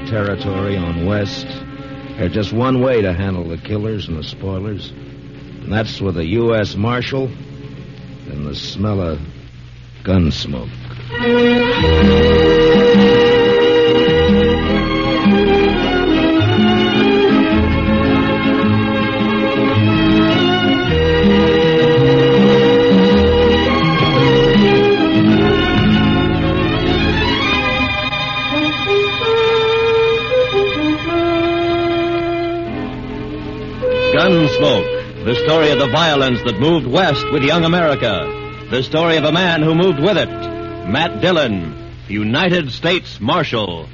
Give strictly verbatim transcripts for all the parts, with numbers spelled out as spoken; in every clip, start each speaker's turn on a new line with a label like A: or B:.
A: territory on West, there's just one way to handle the killers and the spoilers, and that's with a U S Marshal and the smell of gun smoke.
B: Gunsmoke, the story of the violence that moved west with young America. The story of a man who moved with it. Matt Dillon, United States Marshal.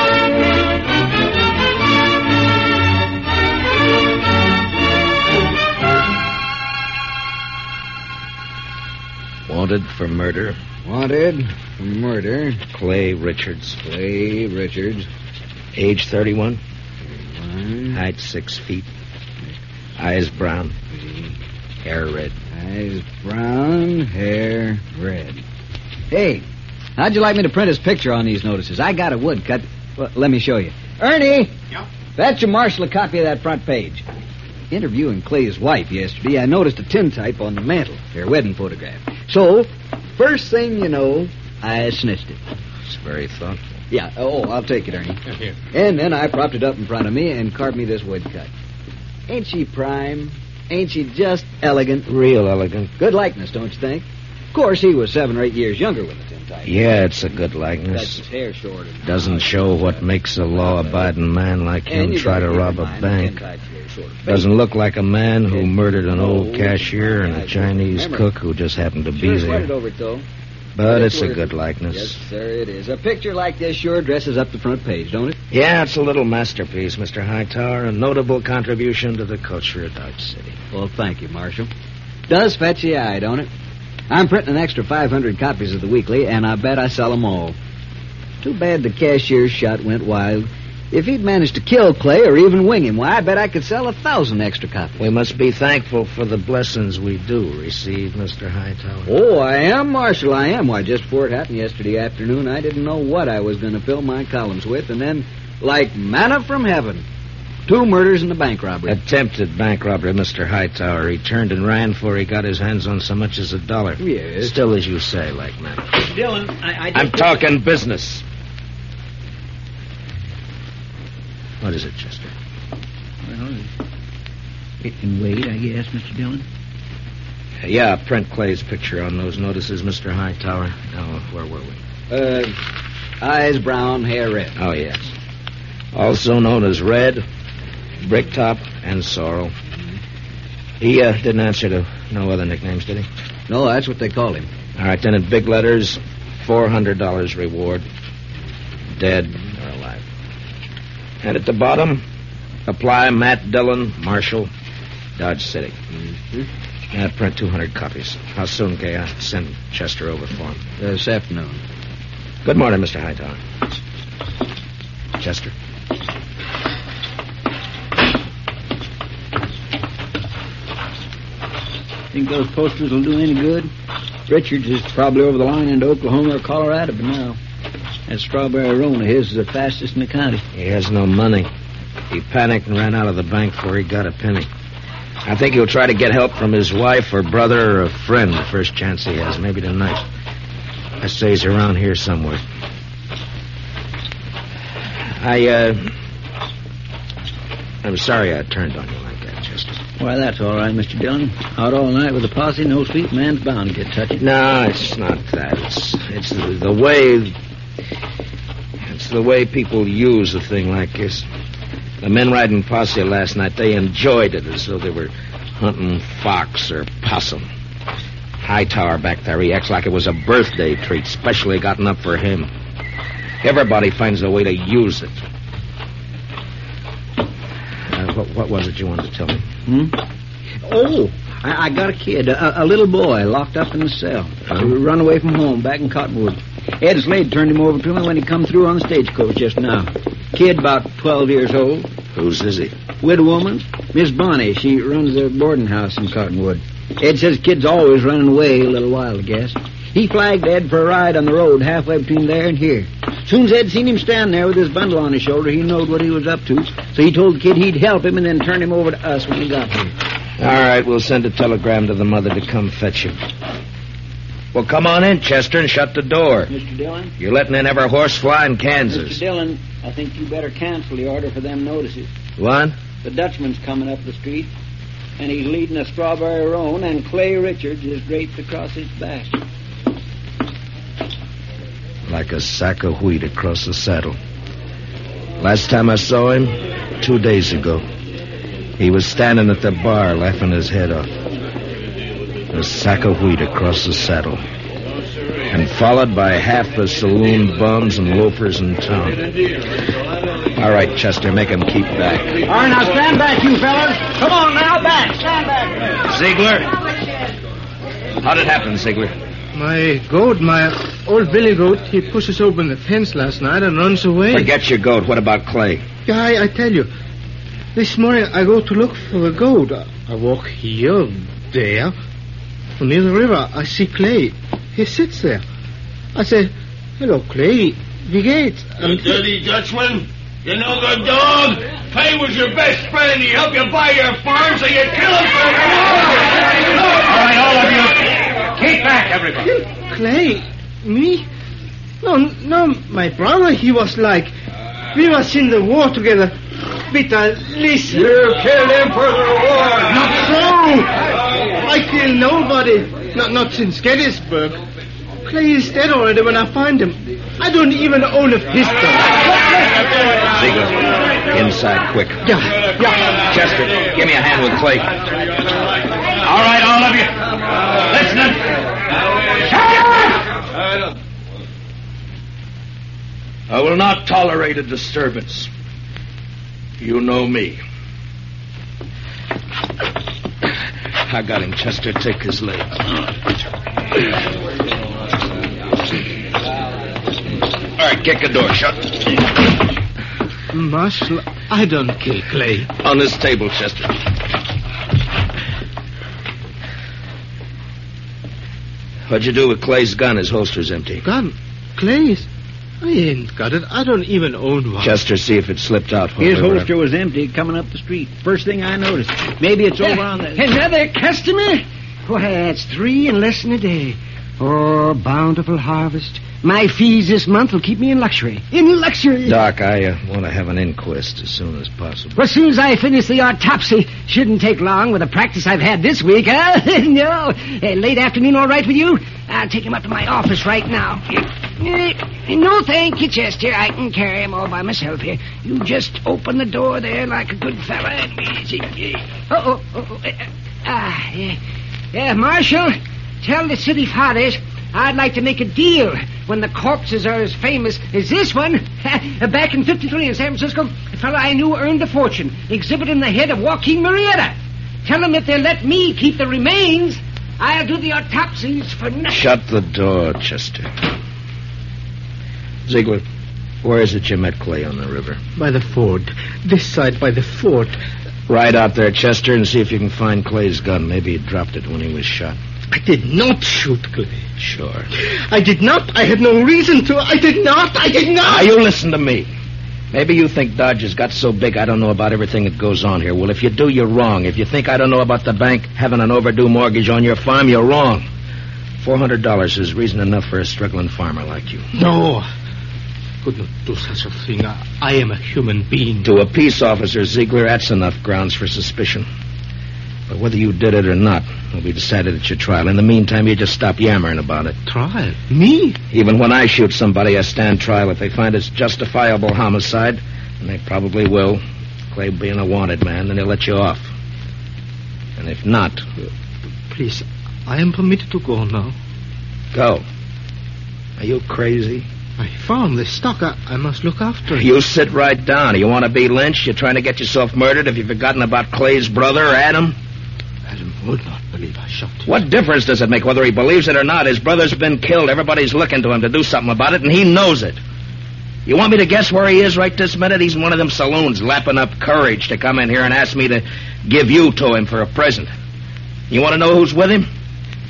A: Wanted for murder.
C: Wanted for murder.
A: Clay Richards.
C: Clay Richards.
A: Age thirty-one.
C: thirty-one.
A: Height six feet. Eyes brown. Hair red.
C: Eyes brown, hair red. Hey, how'd you like me to print his picture on these notices? I got a woodcut. Well, let me show you. Ernie!
D: Yep?
C: Fetch your Marshal a copy of that front page. Interviewing Clay's wife yesterday, I noticed a tintype on the mantel, their wedding photograph. So, first thing you know, I snitched it.
A: It's very thoughtful.
C: Yeah, oh, I'll take it, Ernie.
D: Here.
C: And then I propped it up in front of me and carved me this woodcut. Ain't she prime? Ain't she just elegant?
A: Real elegant.
C: Good likeness, don't you think? Of course, he was seven or eight years younger with the tintype.
A: Yeah, it's a good
C: That's
A: likeness.
C: his hair short. And
A: Doesn't show what makes a law-abiding man like him try to rob a bank. Doesn't look like a man who murdered an old cashier and a Chinese cook who just happened to be
C: Sure sweated
A: there.
C: over it, though.
A: But it's a
C: worth
A: good
C: it.
A: likeness.
C: Yes, sir, it is. A picture like this sure dresses up the front page, don't it?
A: Yeah, it's a little masterpiece, Mister Hightower. A notable contribution to the culture of Dodge City.
C: Well, thank you, Marshal. Does fetch the eye, don't it? I'm printing an extra five hundred copies of the weekly, and I bet I sell them all. Too bad the cashier's shot went wild. If he'd managed to kill Clay or even wing him, why, I bet I could sell a thousand extra copies.
A: We must be thankful for the blessings we do receive, Mister Hightower.
C: Oh, I am, Marshal, I am. Why, just before it happened yesterday afternoon, I didn't know what I was going to fill my columns with, and then, like manna from heaven, two murders and a bank robbery.
A: Attempted bank robbery, Mister Hightower. He turned and ran before he got his hands on so much as a dollar.
C: Yes.
A: Still, as you say, like man.
D: Dillon, I... I
A: I'm talking business. What is it, Chester?
D: Well, it can wait, I guess, Mister Dillon.
A: Yeah, print Clay's picture on those notices, Mister Hightower. Now, where were we?
C: Uh, eyes brown, hair red.
A: Oh, yes. Also known as Red, Bricktop, and Sorrel. He uh, didn't answer to no other nicknames, did he?
C: No, that's what they called him.
A: All right, then in big letters, four hundred dollars reward. Dead or alive. And at the bottom, apply Matt Dillon, Marshal, Dodge City. Mm-hmm. Uh, print two hundred copies. How soon can I send Chester over for him?
C: Uh, this afternoon.
A: Good morning, Mister Hightower. Chester.
D: Think those posters will do any good? Richards is probably over the line into Oklahoma or Colorado by now. That strawberry roan of his is the fastest in the county.
A: He has no money. He panicked and ran out of the bank before he got a penny. I think he'll try to get help from his wife or brother or a friend the first chance he has, maybe tonight. I say he's around here somewhere. I, uh... I'm sorry I turned on you like that, Chester.
D: Why, that's all right, Mister Dillon. Out all night with a posse, no sleep, man's bound to get touchy.
A: No, it's not that. It's, it's the, the way... It's the way people use a thing like this. The men riding posse last night, they enjoyed it as though they were hunting fox or possum. Hightower back there, he acts like it was a birthday treat, specially gotten up for him. Everybody finds a way to use it. Uh, what, what was it you wanted to tell me?
D: Hmm? Oh, I, I got a kid, a, a little boy, locked up in the cell.
A: Huh?
D: Run away from home, back in Cottonwood. Ed Slade turned him over to me when he come through on the stagecoach just now. Kid about twelve years old.
A: Whose is he?
D: Widow woman. Miss Bonnie, she runs a boarding house in Cottonwood. Ed says kid's always running away a little while, I guess. He flagged Ed for a ride on the road halfway between there and here. Soon as Ed seen him stand there with his bundle on his shoulder, he knowed what he was up to. So he told the kid he'd help him and then turn him over to us when he got here.
A: All right, we'll send a telegram to the mother to come fetch him. Well, come on in, Chester, and shut the door.
D: Mister Dillon?
A: You're letting in every horse fly in Kansas.
D: Mister Dillon, I think you better cancel the order for them notices.
A: What?
D: The Dutchman's coming up the street, and he's leading a strawberry roan, and Clay Richards is draped across his back.
A: Like a sack of wheat across the saddle. Last time I saw him, two days ago, he was standing at the bar laughing his head off. A sack of wheat across the saddle. And followed by half the saloon bums and loafers in town. All right, Chester, make him keep back.
D: All right, now stand back, you fellas. Come on now, back. Stand back.
A: Ziegler? How'd it happen, Ziegler?
E: My goat, my old billy goat, he pushes open the fence last night and runs away.
A: Forget your goat. What about Clay?
E: Yeah, I, I tell you. This morning I go to look for the goat. I, I walk here, there. Near the river, I see Clay. He sits there. I say, hello, Clay. Wie geht's?
F: You dirty Dutchman. You no good dog. Clay was your best friend. He helped you buy your farm, so you kill him for it. All right, all of you. Keep back, everybody.
E: Clay? Me? No, no, my brother, he was like... We was in the war together. Peter, listen.
F: You killed him for the war.
E: Not so. I kill nobody. Not, not since Gettysburg. Clay is dead already when I find him. I don't even own a pistol.
A: Ziegler, inside, quick.
E: Yeah, yeah.
A: Chester, give me a hand with Clay.
F: All right, all of you. Listen. Shut up!
A: I will not tolerate a disturbance. You know me. I got him, Chester. Take his leg. All right, kick the door shut.
E: Marshal, I don't kill Clay.
A: On this table, Chester. What'd you do with Clay's gun? His holster's empty.
E: Gun? Clay's? I ain't got it. I don't even own one.
A: Chester, see if it slipped out.
D: His holster was empty coming up the street. First thing I noticed. Maybe it's over on the...
G: Another customer? Why, that's three in less than a day. Oh, bountiful harvest. My fees this month will keep me in luxury. In luxury.
A: Doc, I uh, want to have an inquest as soon as possible.
G: Well, as soon as I finish the autopsy. Shouldn't take long with the practice I've had this week, huh? No. Hey, late afternoon all right with you? I'll take him up to my office right now. No, thank you, Chester. I can carry him all by myself here. You just open the door there like a good fella. Uh-oh. Uh-oh. Ah, yeah. Yeah, Marshal, tell the city fathers I'd like to make a deal when the corpses are as famous as this one. Back in fifty-three in San Francisco, a fellow I knew earned a fortune exhibiting the head of Joaquin Murrieta. Tell them if they let me keep the remains, I'll do the autopsies for nothing.
A: Shut the door, Chester. Ziegler, where is it you met Clay on the river?
E: By the ford. This side by the fort.
A: Ride out there, Chester, and see if you can find Clay's gun. Maybe he dropped it when he was shot.
E: I did not shoot Clay.
A: Sure.
E: I did not. I had no reason to. I did not. I did not.
A: Now, you listen to me. Maybe you think Dodge has got so big I don't know about everything that goes on here. Well, if you do, you're wrong. If you think I don't know about the bank having an overdue mortgage on your farm, you're wrong. Four hundred dollars is reason enough for a struggling farmer like you.
E: No. Could not do such a thing. I, I am a human being.
A: To a peace officer, Ziegler, that's enough grounds for suspicion. But whether you did it or not will be decided at your trial. In the meantime, you just stop yammering about it.
E: Trial? Me?
A: Even when I shoot somebody, I stand trial. If they find it's justifiable homicide, and they probably will, Clay being a wanted man, then they'll let you off. And if not...
E: Please, I am permitted to go now.
A: Go. Are you crazy?
E: I found this stock. I, I must look after it.
A: You sit right down. You want to be lynched? You're trying to get yourself murdered? Have you forgotten about Clay's brother, Adam?
E: Adam would not believe I shot him.
A: What difference does it make whether he believes it or not? His brother's been killed. Everybody's looking to him to do something about it, and he knows it. You want me to guess where he is right this minute? He's in one of them saloons lapping up courage to come in here and ask me to give you to him for a present. You want to know who's with him?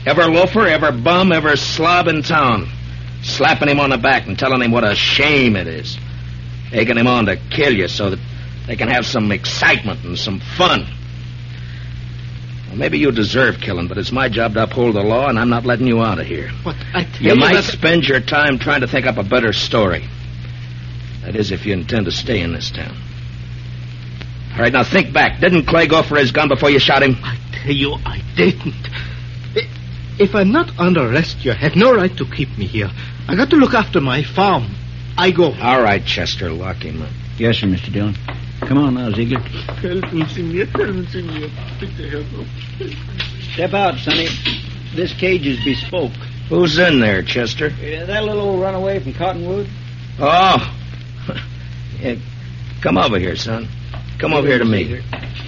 A: Every loafer, every bum, every slob in town. Slapping him on the back and telling him what a shame it is. Egging him on to kill you so that they can have some excitement and some fun. Well, maybe you deserve killing, but it's my job to uphold the law, and I'm not letting you out of here.
E: But I tell
A: You
E: you
A: might
E: that-
A: spend your time trying to think up a better story. That is, if you intend to stay in this town. All right, now think back. Didn't Clay go for his gun before you shot him?
E: I tell you, I didn't. I- If I'm not under arrest, you have no right to keep me here. I got to look after my farm. I go.
A: All right, Chester, lock him up.
D: Yes, sir, Mister Dillon. Come on now, Ziegler.
E: Help me, senor. Help me, senor. Take the help up.
D: Step out, Sonny. This cage is bespoke.
A: Who's in there, Chester?
D: Uh, that little old runaway from Cottonwood?
A: Oh. Yeah, come over here, son. Come over here to me.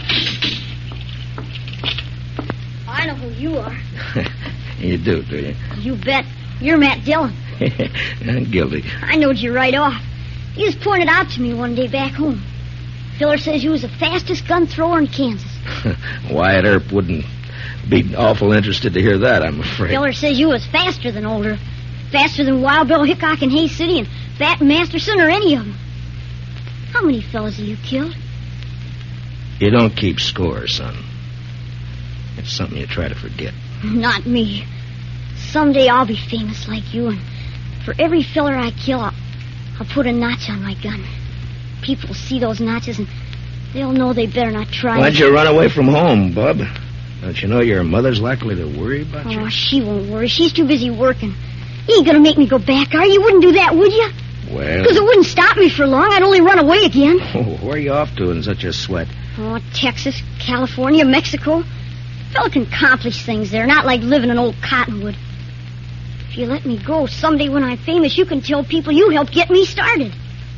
H: I know who you are.
A: You do, do you?
H: You bet. You're Matt Dillon.
A: I'm guilty.
H: I knowed you right off. You was pointed out to me one day back home. Filler says you was the fastest gun thrower in Kansas.
A: Wyatt Earp wouldn't be awful interested to hear that, I'm afraid.
H: Filler says you was faster than older. Faster than Wild Bill Hickok in Hayes City and Fat Masterson or any of them. How many fellas have you killed?
A: You don't keep score, son. It's something you try to forget.
H: Not me. Someday I'll be famous like you, and for every filler I kill, I'll, I'll put a notch on my gun. People will see those notches, and they'll know they better not try.
A: Why'd you run away from home, Bub? Don't you know your mother's likely to worry about you?
H: Oh, she won't worry. She's too busy working. You ain't gonna make me go back, are you? You wouldn't do that, would you?
A: Well...
H: Because it wouldn't stop me for long. I'd only run away again.
A: Oh, where are you off to in such a sweat?
H: Oh, Texas, California, Mexico. Fella can accomplish things there, not like living in old Cottonwood. If you let me go, someday when I'm famous, you can tell people you helped get me started.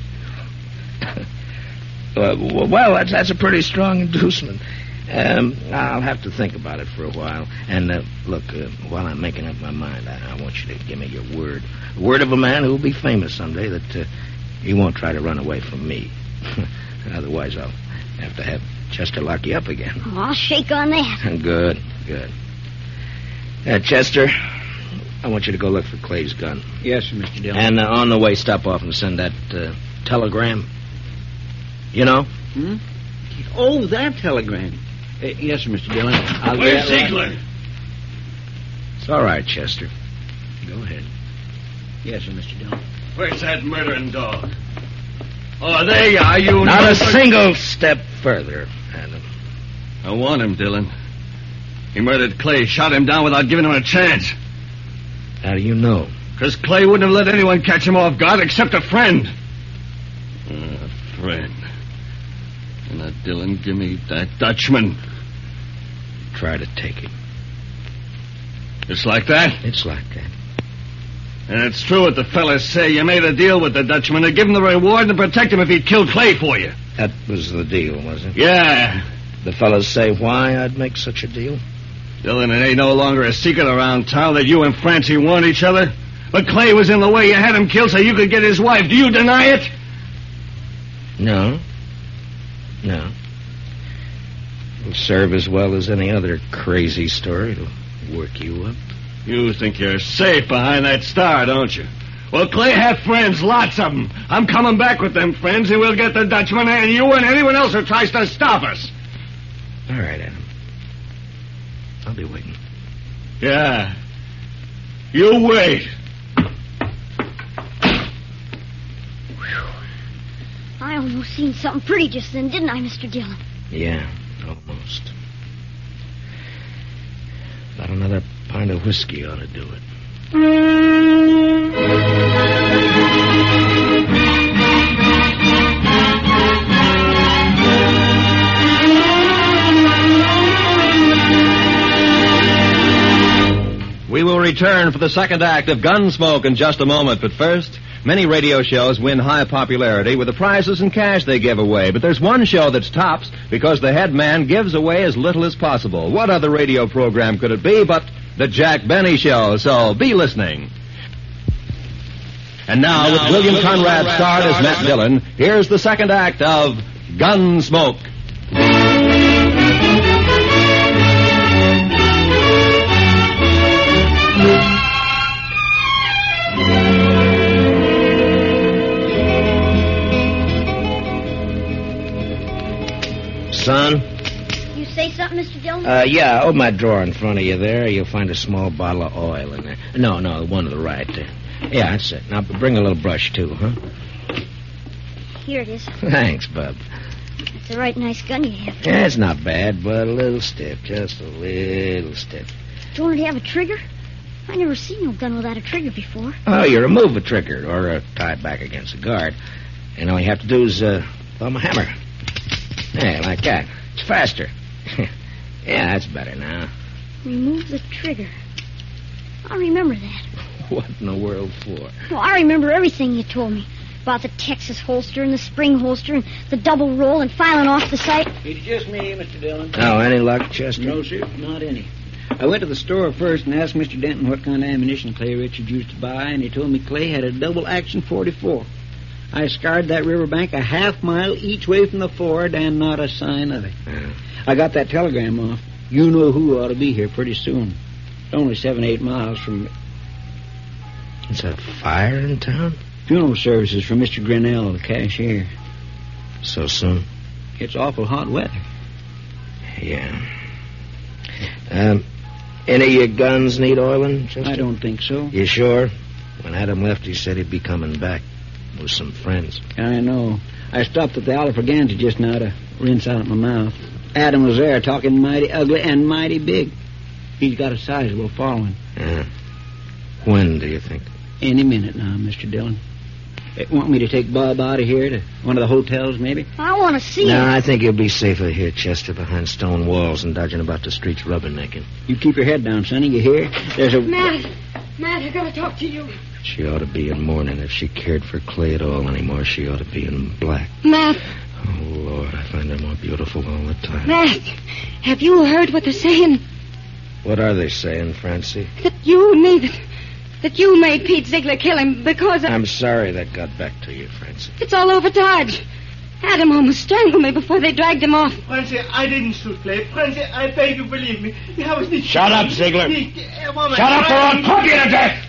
A: Uh, well, that's, that's a pretty strong inducement. Um, I'll have to think about it for a while. And, uh, look, uh, while I'm making up my mind, I, I want you to give me your word. Word of a man who'll be famous someday that uh, he won't try to run away from me. Otherwise, I'll have to have Chester lock you up again.
H: Oh, I'll shake on that.
A: Good, good. Uh, Chester, I want you to go look for Clay's gun.
D: Yes, sir, Mister Dillon.
A: And uh, on the way, stop off and send that uh, telegram. You know?
D: Hmm? Oh, that telegram. Uh, yes, sir, Mister Dillon. I'll get
F: Where's
D: that right-
F: Ziegler?
A: It's all right, Chester. Go ahead.
D: Yes, sir, Mister Dillon.
F: Where's that murdering dog? Oh, there you are, you...
A: Not
F: know-
A: a single step further, Adam.
F: I want him, Dillon. He murdered Clay, shot him down without giving him a chance.
A: How do you know?
F: Because Clay wouldn't have let anyone catch him off guard except a friend. Uh, a friend. And now, Dillon, give me that Dutchman.
A: Try to take him.
F: It's like that?
A: It's like that.
F: And it's true what the fellas say. You made a deal with the Dutchman to give him the reward and protect him if he'd killed Clay for you.
A: That was the deal, was it?
F: Yeah.
A: The fellas say why I'd make such a deal?
F: Dillon, it ain't no longer a secret around town that you and Francie want each other. But Clay was in the way. You had him killed so you could get his wife. Do you deny it?
A: No. No. It'll serve as well as any other crazy story. It'll work you up.
F: You think you're safe behind that star, don't you? Well, Clay had friends, lots of them. I'm coming back with them friends, and we'll get the Dutchman and you and anyone else who tries to stop us.
A: All right, Adam. I'll be waiting.
F: Yeah. You wait.
H: I almost seen something pretty just then, didn't I, Mister Dillon?
A: Yeah, almost. About another pint of whiskey ought to do it.
B: We will return for the second act of Gunsmoke in just a moment, but first, many radio shows win high popularity with the prizes and cash they give away, but there's one show that's tops because the head man gives away as little as possible. What other radio program could it be but the Jack Benny Show? So be listening. And now, with William Conrad starred as Matt Dillon, here's the second act of Gunsmoke.
A: Son?
H: You say something, Mister Dillon?
A: Uh, yeah, open my drawer in front of you there. You'll find a small bottle of oil in there. No, no, the one to the right there. Yeah, that's it. Now, bring a little brush, too, huh?
H: Here it is.
A: Thanks, Bub.
H: It's a right nice gun you have.
A: Yeah, it's not bad, but a little stiff. Just a little stiff.
H: Don't it have a trigger? I never seen no gun without a trigger before.
A: Oh, you remove a trigger or uh, tie it back against the guard. And all you have to do is uh, thumb a hammer. Yeah, like that. It's faster. Yeah, that's better now.
H: Remove the trigger. I remember that.
A: What in the world for?
H: Well, I remember everything you told me. About the Texas holster and the spring holster and the double roll and filing off the sight.
D: It's just me, Mister Dillon.
A: Oh, any luck, Chester?
D: No, sir, not any. I went to the store first and asked Mister Denton what kind of ammunition Clay Richards used to buy, and he told me Clay had a double-action forty-four. I scoured that riverbank a half mile each way from the ford, and not a sign of it.
A: Yeah.
D: I got that telegram off. You know who ought to be here pretty soon. It's only seven, eight miles from...
A: Is that fire in town?
D: Funeral services for Mister Grinnell, the cashier.
A: So soon?
D: It's awful hot weather.
A: Yeah. Um, any of your guns need oiling, Chester?
D: I don't think so.
A: You sure? When Adam left, he said he'd be coming back with some friends.
D: I know. I stopped at the Alfraganza just now to rinse out my mouth. Adam was there talking mighty ugly and mighty big. He's got a sizable following.
A: Yeah. When do you think?
D: Any minute now, Mister Dillon. Uh, want me to take Bob out of here to one of the hotels, maybe?
H: I want to see
A: No,
H: it.
A: I think you'll be safer here, Chester, behind stone walls and dodging about the streets rubbernecking.
D: You keep your head down, Sonny. You hear? There's a...
G: Matt, Matt, I gotta talk to you.
A: She ought to be in mourning. If she cared for Clay at all anymore, she ought to be in black.
G: Matt,
A: Oh, Lord, I find her more beautiful all the time.
G: Matt, have you heard what they're saying?
A: What are they saying, Francie?
G: That you needed, that you made Pete Ziegler kill him because of...
A: I'm sorry that got back to you, Francie.
G: It's all over Dodge. Adam almost strangled me before they dragged him off.
E: Francie, I didn't shoot Clay. Francie, I beg you, believe me. I was the...
F: Shut up, Ziegler.
E: The- uh, woman-
F: Shut up or I'll pump you to death!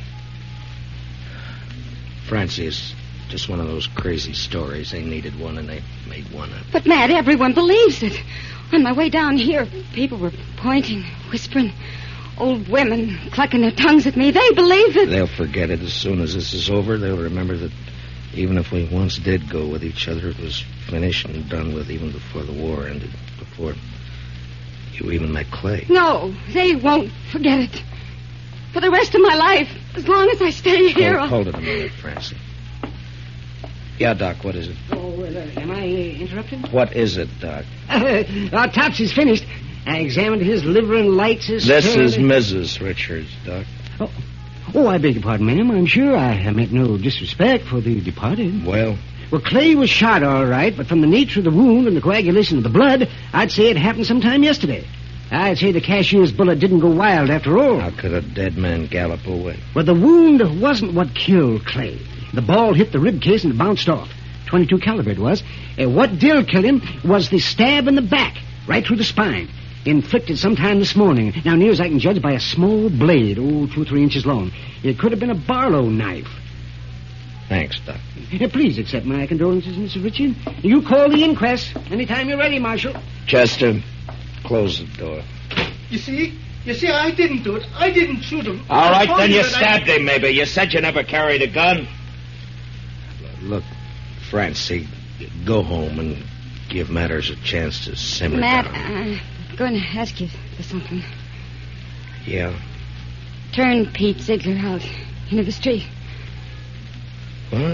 A: Francie, it's just one of those crazy stories. They needed one, and they made one up.
G: But, Matt, everyone believes it. On my way down here, people were pointing, whispering. Old women clucking their tongues at me. They believe it.
A: They'll forget it as soon as this is over. They'll remember that even if we once did go with each other, it was finished and done with even before the war ended, before you even met Clay.
G: No, they won't forget it. For the rest of my life, as long as I stay here...
A: Hold, hold it a minute, Francie. Yeah, Doc, what is it?
G: Oh, uh, am I uh, interrupted?
A: What is it, Doc?
G: Our Topsy's finished. I examined his liver and lights his...
A: This
G: sperm-
A: is Missus Richards, Doc.
G: Oh. oh, I beg your pardon, ma'am. I'm sure I have meant no disrespect for the departed.
A: Well,
G: Well, Clay was shot all right, but from the nature of the wound and the coagulation of the blood, I'd say it happened sometime yesterday. I'd say the cashier's bullet didn't go wild after all.
A: how could a dead man gallop away?
G: Well, the wound wasn't what killed Clay. The ball hit the rib case and bounced off. twenty-two caliber it was. Uh, what did kill him was the stab in the back, right through the spine. Inflicted sometime this morning. Now, near as I can judge, by a small blade, oh, two or three inches long. It could have been a Barlow knife.
A: Thanks, Doc.
G: Uh, please accept my condolences, Mister Richard. You call the inquest anytime you're ready, Marshal.
A: Chester, close the door.
E: You see? You see, I didn't do it. I didn't shoot him.
F: All
E: I
F: right,
E: told
F: then you
E: that I-
F: stabbed him, maybe. You said you never carried a gun.
A: Look, Francie, go home and give matters a chance to simmer
G: Matt,
A: down.
G: I'm going to ask you for something.
A: Yeah?
G: Turn Pete Ziegler out into the street.
A: What?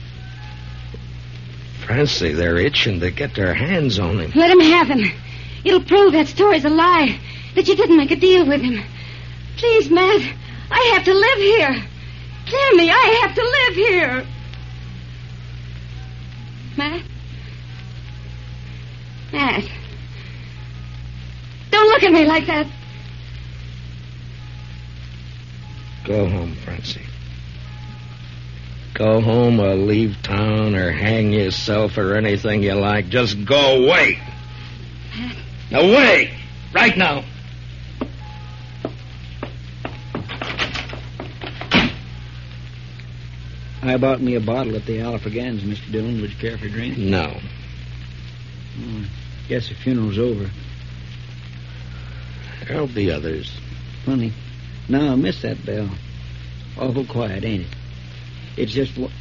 A: Francie, they're itching to get their hands on him.
G: Let him have him. It'll prove that story's a lie, that you didn't make a deal with him. Please, Matt, I have to live here. Clear me, I have to live here. Matt? Matt. Don't look at me like that.
A: Go home, Francie. Go home or leave town or hang yourself or anything you like. Just go away. Away! Right now.
D: I bought me a bottle at the Alfraganza, Mister Dillon. Would you care for a drink?
A: No.
D: Hmm. Guess the funeral's over.
A: There'll be others.
D: Funny. Now I miss that bell. Awful quiet, ain't it? It's just... Wa-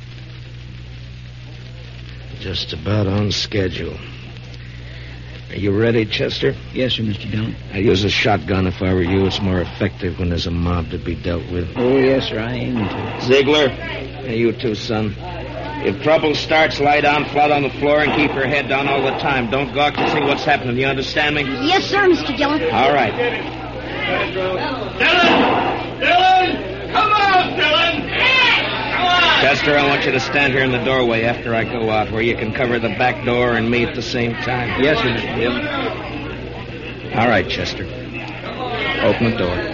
A: Just about on schedule. Are you ready, Chester?
D: Yes, sir, Mister Dillon.
A: I'd use a shotgun if I were you. It's more effective when there's a mob to be dealt with.
D: Oh, yes, sir, I aim to.
A: Ziegler, hey, you too, son. If trouble starts, lie down flat on the floor and keep your head down all the time. Don't gawk to see what's happening. You understand me?
H: Yes, sir, Mister Dillon.
A: All right.
F: Dillon! Dillon! Come on, Dillon! Come on!
A: Chester, I want you to stand here in the doorway after I go out, where you can cover the back door and me at the same time.
D: Yes, sir, Mister Dillon.
A: All right, Chester. Open the door.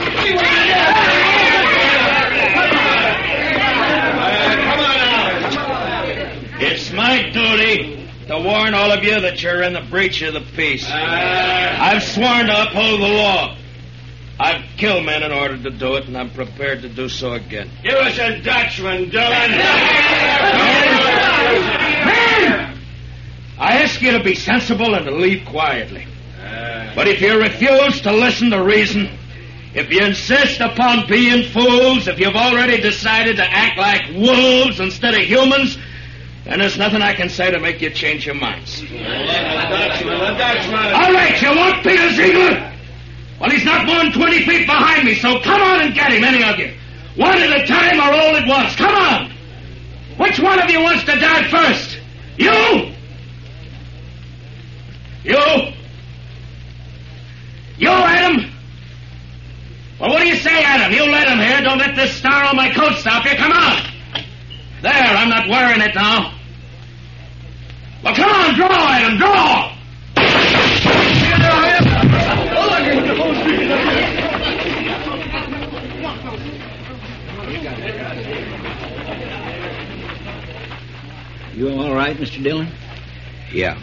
F: Come on now. It's my duty to warn all of you that you're in the breach of the peace. I've sworn to uphold the law. I've killed men in order to do it, and I'm prepared to do so again. Give us a Dutchman, Dillon. I ask you to be sensible and to leave quietly. But if you refuse to listen to reason, if you insist upon being fools, if you've already decided to act like wolves instead of humans, then there's nothing I can say to make you change your minds. All right, you want Peter Ziegler? Well, he's not more than twenty feet behind me, so come on and get him, any of you. One at a time or all at once. Come on. Which one of you wants to die first? You? You? You, Adam? Well, what do you say, Adam? You let him here. Don't let this star on my coat stop you. Come on. There, I'm not wearing it now. Well, come on, draw, Adam, draw.
D: You all right, Mister Dillon?
A: Yeah.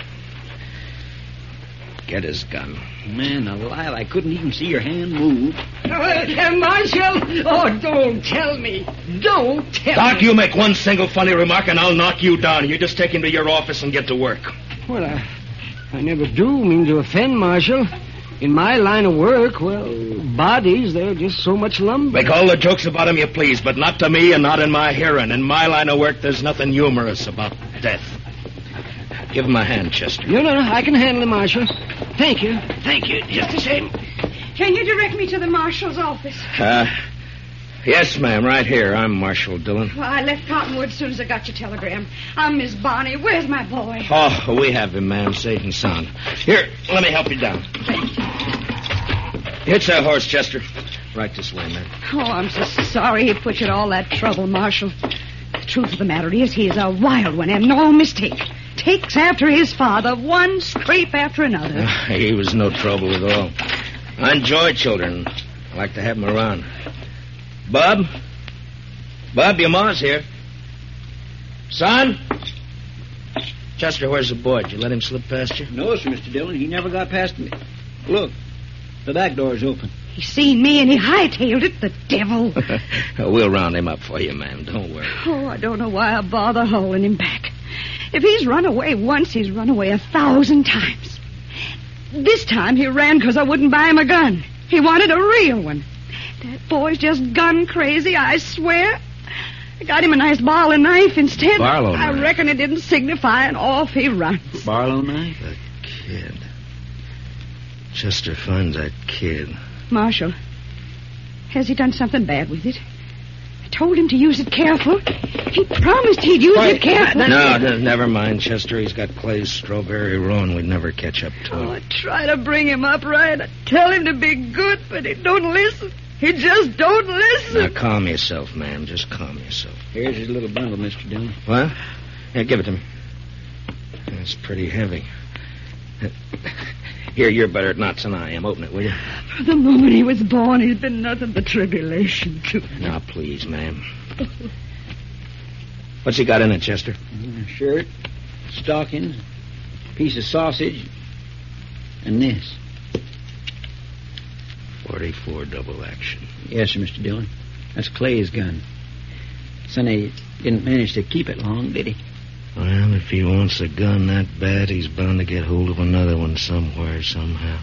A: Get his gun.
D: Man alive, I couldn't even see your hand move.
G: Uh, Marshal! Oh, don't tell me. Don't tell
F: Doc,
G: me.
F: you make one single funny remark and I'll knock you down. You just take him to your office and get to work.
G: Well, I, I never do mean to offend, Marshal. In my line of work, well, bodies, they're just so much lumber.
F: Make all the jokes about him you please, but not to me and not in my hearing. In my line of work, there's nothing humorous about death. Give him a hand, Chester.
G: No, no, no, I can handle it, Marshal. Thank you. Thank you. Just the same.
I: Can you direct me to the marshal's office?
A: Uh, yes, ma'am, right here. I'm Marshal Dillon.
I: Well, I left Cottonwood as soon as I got your telegram. I'm Miss Bonnie. Where's my boy?
A: Oh, we have him, ma'am, safe and sound. Here, let me help you down.
I: Thank you.
A: Hitch that horse, Chester. Right this way, ma'am.
I: Oh, I'm so sorry he put you to all that trouble, Marshal. The truth of the matter is he is a wild one and no mistake. Takes after his father, one scrape after another.
A: Uh, he was no trouble at all. I enjoy children. I like to have them around. Bob? Bob, your ma's here. Son? Chester, where's the boy? Did you let him slip past you?
D: No, sir, Mister Dillon. He never got past me. Look, the back door's open.
I: He seen me and he hightailed it, the devil.
A: We'll round him up for you, ma'am. Don't worry.
I: Oh, I don't know why I bother hauling him back. If he's run away once, he's run away a thousand times. This time he ran because I wouldn't buy him a gun. He wanted a real one. That boy's just gun crazy, I swear. I got him a nice Barlow knife instead.
A: Barlow
I: I
A: knife?
I: reckon it didn't signify, and off he runs.
D: Barlow knife?
A: The kid. Chester finds that kid.
I: Marshal, has he done something bad with it? I told him to use it careful. He promised he'd use it careful.
A: No, no, never mind, Chester. He's got Clay's strawberry roan. We'd never catch up to him.
I: Oh, I try to bring him up right. I tell him to be good, but he don't listen. He just don't listen.
A: Now, calm yourself, ma'am. Just calm yourself.
D: Here's his little bundle, Mister Dillon.
A: What? Yeah, give it to me. It's pretty heavy. Here, you're better at knots than I am. Open it, will you?
I: From the moment he was born, he's been nothing but tribulation to me.
A: Now, please, ma'am. What's he got in it, Chester?
D: A shirt, stockings, piece of sausage, and this.
A: forty-four double action.
D: Yes, sir, Mister Dillon. That's Clay's gun. Sonny didn't manage to keep it long, did he?
A: Well, if he wants a gun that bad, he's bound to get hold of another one somewhere, somehow.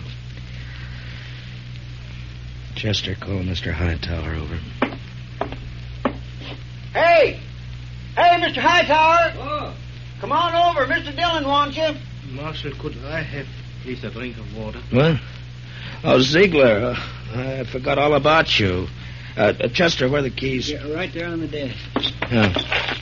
A: Chester, call Mister Hightower over.
D: Hey! Hey, Mister Hightower! Oh. Come on over. Mister Dillon wants you.
E: Marshal, could I have, please, a drink of water?
A: What? Oh, Ziegler, uh, I forgot all about you. Uh, uh, Chester, where are the keys?
D: Yeah, right there on the desk.
A: Yeah.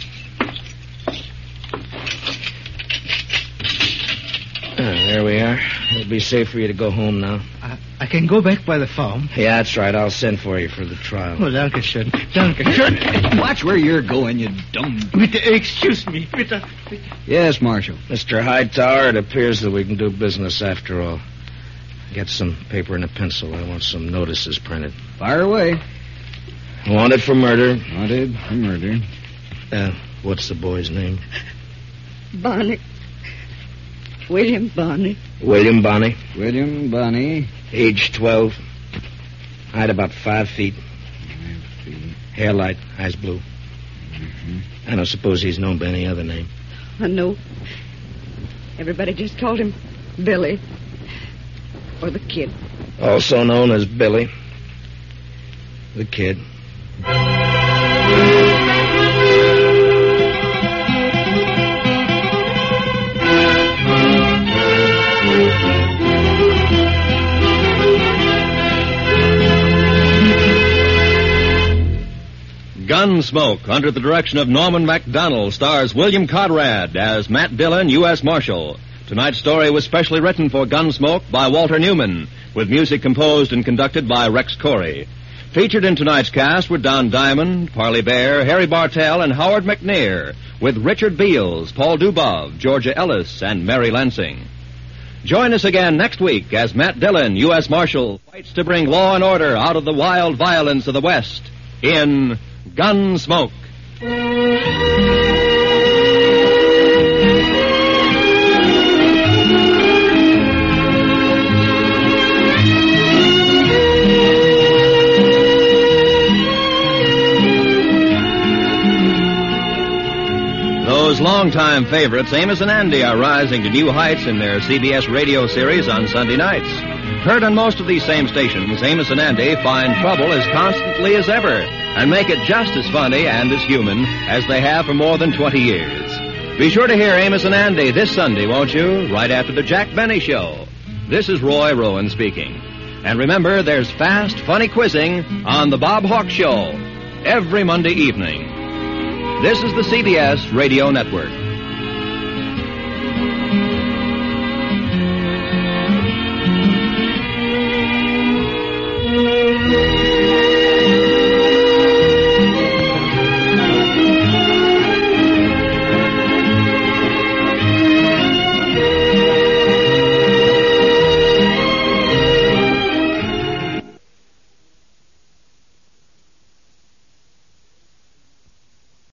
A: Uh, there we are. It'll be safe for you to go home now.
E: I, I can go back by the farm.
A: Yeah, that's right. I'll send for you for the trial.
E: Oh, danke schön. Danke schön.
C: Watch where you're going, you dumb...
E: Bitte, excuse me. Bitte, bitte.
C: Yes, Marshal.
A: Mister Hightower, it appears that we can do business after all. Get some paper and a pencil. I want some notices printed.
C: Fire away.
A: Wanted for murder.
C: Wanted for murder.
A: Uh, what's the boy's name?
I: Bonnie. William Bonnie.
A: William Bonnie.
C: William Bonnie.
A: Age twelve. Height about five feet.
C: Five feet.
A: Hair light. Eyes blue.
C: Mm-hmm.
A: I don't suppose he's known by any other name.
I: I know. Everybody just called him Billy. Or the Kid.
A: Also known as Billy. The Kid.
B: Gunsmoke, under the direction of Norman Macdonald, stars William Conrad as Matt Dillon, U S Marshal. Tonight's story was specially written for Gunsmoke by Walter Newman, with music composed and conducted by Rex Corey. Featured in tonight's cast were Don Diamond, Parley Bear, Harry Bartell, and Howard McNear, with Richard Beals, Paul Dubov, Georgia Ellis, and Mary Lansing. Join us again next week as Matt Dillon, U S Marshal, fights to bring law and order out of the wild violence of the West in Gunsmoke. Those longtime favorites, Amos and Andy, are rising to new heights in their C B S radio series on Sunday nights. Heard on most of these same stations, Amos and Andy find trouble as constantly as ever and make it just as funny and as human as they have for more than twenty years. Be sure to hear Amos and Andy this Sunday, won't you? Right after the Jack Benny Show. This is Roy Rowan speaking. And remember, there's fast, funny quizzing on The Bob Hawk Show every Monday evening. This is the C B S Radio Network.